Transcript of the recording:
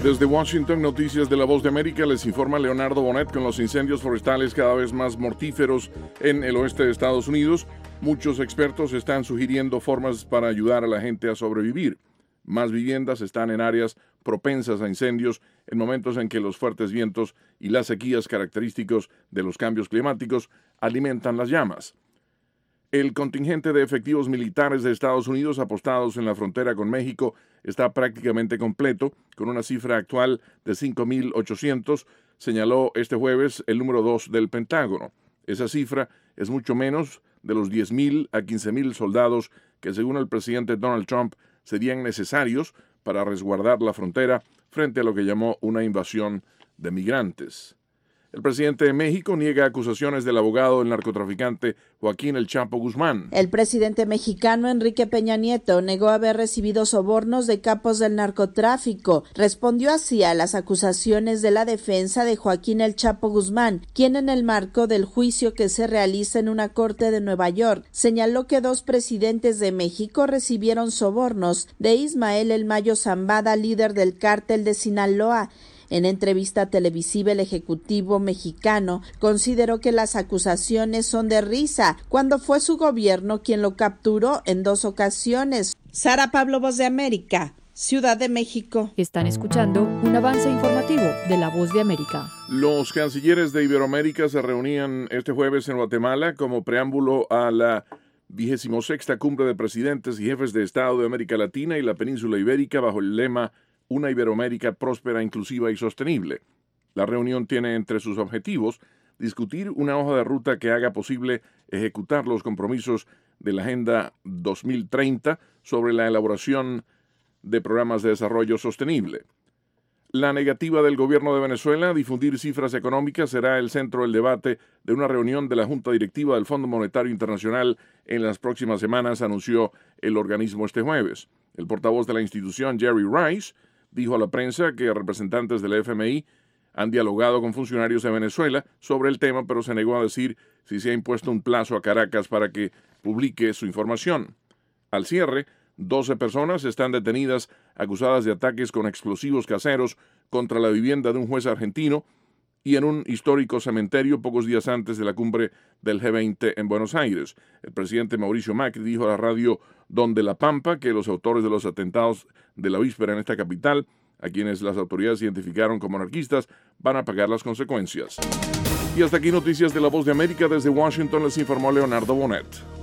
Desde Washington, Noticias de la Voz de América, les informa Leonardo Bonet. Con los incendios forestales cada vez más mortíferos en el oeste de Estados Unidos, muchos expertos están sugiriendo formas para ayudar a la gente a sobrevivir. Más viviendas están en áreas propensas a incendios en momentos en que los fuertes vientos y las sequías característicos de los cambios climáticos alimentan las llamas. El contingente de efectivos militares de Estados Unidos apostados en la frontera con México está prácticamente completo, con una cifra actual de 5.800, señaló este jueves el número 2 del Pentágono. Esa cifra es mucho menos de los 10.000 a 15.000 soldados que, según el presidente Donald Trump, serían necesarios para resguardar la frontera frente a lo que llamó una invasión de migrantes. El presidente de México niega acusaciones del abogado del narcotraficante Joaquín El Chapo Guzmán. El presidente mexicano Enrique Peña Nieto negó haber recibido sobornos de capos del narcotráfico. Respondió así a las acusaciones de la defensa de Joaquín El Chapo Guzmán, quien en el marco del juicio que se realiza en una corte de Nueva York, señaló que 2 presidentes de México recibieron sobornos de Ismael El Mayo Zambada, líder del cártel de Sinaloa. En entrevista televisiva, el ejecutivo mexicano consideró que las acusaciones son de risa, cuando fue su gobierno quien lo capturó en 2 ocasiones. Sara Pablo, Voz de América, Ciudad de México. Están escuchando un avance informativo de la Voz de América. Los cancilleres de Iberoamérica se reunían este jueves en Guatemala como preámbulo a la 26ª Cumbre de Presidentes y Jefes de Estado de América Latina y la Península Ibérica bajo el lema Una Iberoamérica próspera, inclusiva y sostenible. La reunión tiene entre sus objetivos discutir una hoja de ruta que haga posible ejecutar los compromisos de la Agenda 2030 sobre la elaboración de programas de desarrollo sostenible. La negativa del gobierno de Venezuela a difundir cifras económicas será el centro del debate de una reunión de la Junta Directiva del Fondo Monetario Internacional en las próximas semanas, anunció el organismo este jueves. El portavoz de la institución, Jerry Rice, dijo a la prensa que representantes del FMI han dialogado con funcionarios de Venezuela sobre el tema, pero se negó a decir si se ha impuesto un plazo a Caracas para que publique su información. Al cierre, 12 personas están detenidas acusadas de ataques con explosivos caseros contra la vivienda de un juez argentino y en un histórico cementerio pocos días antes de la cumbre del G20 en Buenos Aires. El presidente Mauricio Macri dijo a la radio Don de la Pampa que los autores de los atentados de la víspera en esta capital, a quienes las autoridades identificaron como anarquistas, van a pagar las consecuencias. Y hasta aquí Noticias de la Voz de América. Desde Washington les informó Leonardo Bonet.